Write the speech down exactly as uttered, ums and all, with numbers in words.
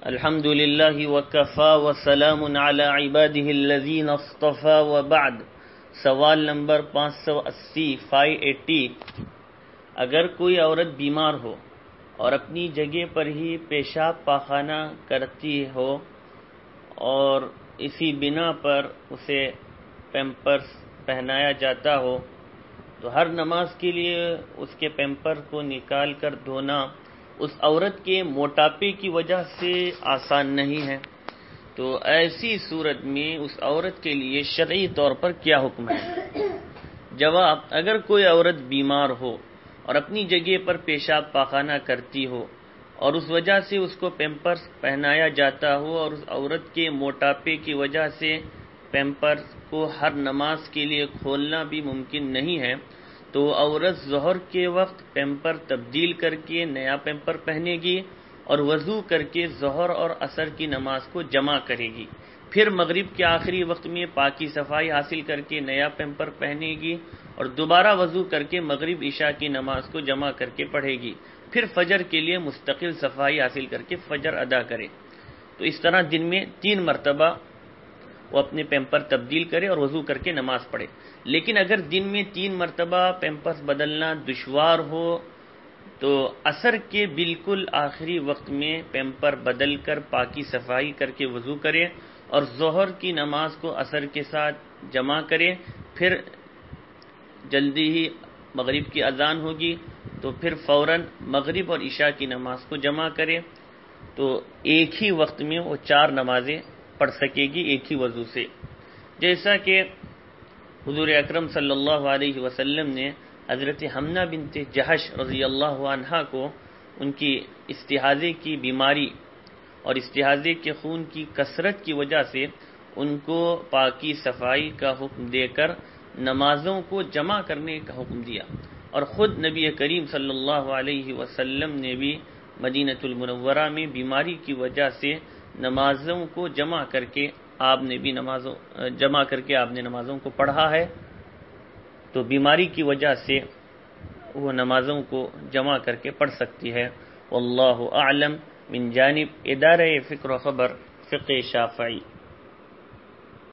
الحمد للہ وکفا وسلام علی عباده الذین اصطفى وبعد۔ سوال نمبر پانچ سو اسی فائیو ایٹی۔ اگر کوئی عورت بیمار ہو اور اپنی جگہ پر ہی پیشاب پاخانہ کرتی ہو اور اسی بنا پر اسے پیمپرس پہنایا جاتا ہو تو ہر نماز کے لیے اس کے پیمپر کو نکال کر دھونا اس عورت کے موٹاپے کی وجہ سے آسان نہیں ہے، تو ایسی صورت میں اس عورت کے لیے شرعی طور پر کیا حکم ہے؟ جواب: اگر کوئی عورت بیمار ہو اور اپنی جگہ پر پیشاب پاخانہ کرتی ہو اور اس وجہ سے اس کو پیمپرس پہنایا جاتا ہو اور اس عورت کے موٹاپے کی وجہ سے پیمپرس کو ہر نماز کے لیے کھولنا بھی ممکن نہیں ہے، تو عورت ظہر کے وقت پیمپر تبدیل کر کے نیا پیمپر پہنے گی اور وضو کر کے ظہر اور عصر کی نماز کو جمع کرے گی، پھر مغرب کے آخری وقت میں پاکی صفائی حاصل کر کے نیا پیمپر پہنے گی اور دوبارہ وضو کر کے مغرب عشاء کی نماز کو جمع کر کے پڑھے گی، پھر فجر کے لیے مستقل صفائی حاصل کر کے فجر ادا کرے۔ تو اس طرح دن میں تین مرتبہ وہ اپنے پیمپر تبدیل کرے اور وضو کر کے نماز پڑھے۔ لیکن اگر دن میں تین مرتبہ پیمپرس بدلنا دشوار ہو تو عصر کے بالکل آخری وقت میں پیمپر بدل کر پاکی صفائی کر کے وضو کرے اور ظہر کی نماز کو عصر کے ساتھ جمع کرے، پھر جلدی ہی مغرب کی اذان ہوگی تو پھر فوراً مغرب اور عشاء کی نماز کو جمع کرے، تو ایک ہی وقت میں وہ چار نمازیں پڑھ سکے گی ایک ہی وضو سے، جیسا کہ حضور اکرم صلی اللہ علیہ وسلم نے حضرت حمنہ بنت جہش رضی اللہ عنہا کو ان کی استحاضے کی بیماری اور استحاضے کے خون کی کثرت کی وجہ سے ان کو پاکی صفائی کا حکم دے کر نمازوں کو جمع کرنے کا حکم دیا، اور خود نبی کریم صلی اللہ علیہ وسلم نے بھی مدینہ المنورہ میں بیماری کی وجہ سے نمازوں کو جمع کر کے آپ نے بھی نمازوں جمع کر کے آپ نے نمازوں کو پڑھا ہے، تو بیماری کی وجہ سے وہ نمازوں کو جمع کر کے پڑھ سکتی ہے۔ واللہ اعلم۔ من جانب ادارہ فکر و خبر فقہ شافعی۔